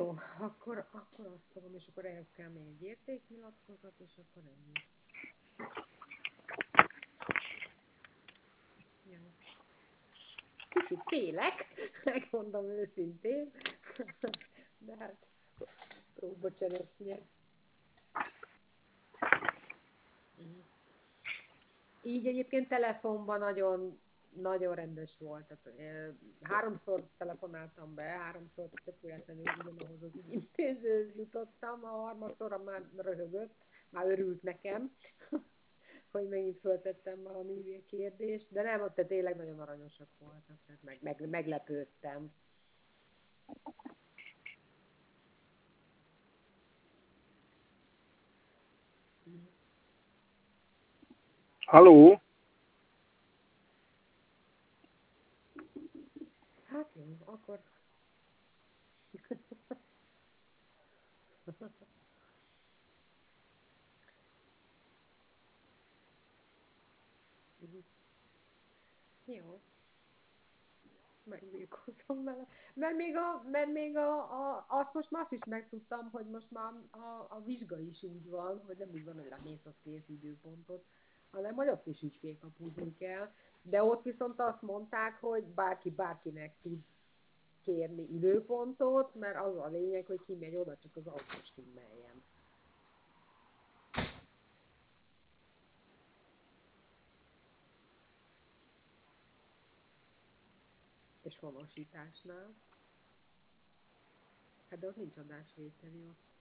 Jó, akkor azt fogom, és akkor ehhez kell még egy értéknyilatkozat, és akkor ennyi. Jó. Kicsit félek, megmondom őszintén, de hát próba cseresznyek. Így egyébként telefonban nagyon rendes volt. Tehát, háromszor telefonáltam be, háromszor tök véletlenül ugyanahoz az ügyintézőhöz jutottam, a harmadszorra már röhögött, már örült nekem, hogy megint föltettem valami hülye kérdést, de nem, ott tényleg nagyon aranyosak voltak, tehát meglepődtem. Haló? Hát jó, akkor... Jó, megbírkozom vele. Azt most már azt is megtudtam, hogy most már a vizsga is úgy van, hogy nem úgy van, hogy lemész, az kész időpontot, hanem hogy ott is ügyfélkapuzni kell. De ott viszont azt mondták, hogy bárkinek tud kérni időpontot, mert az a lényeg, hogy kimegy oda, csak az autós stimmeljen. És honosításnál. Hát de ott nincs adásvételi ott.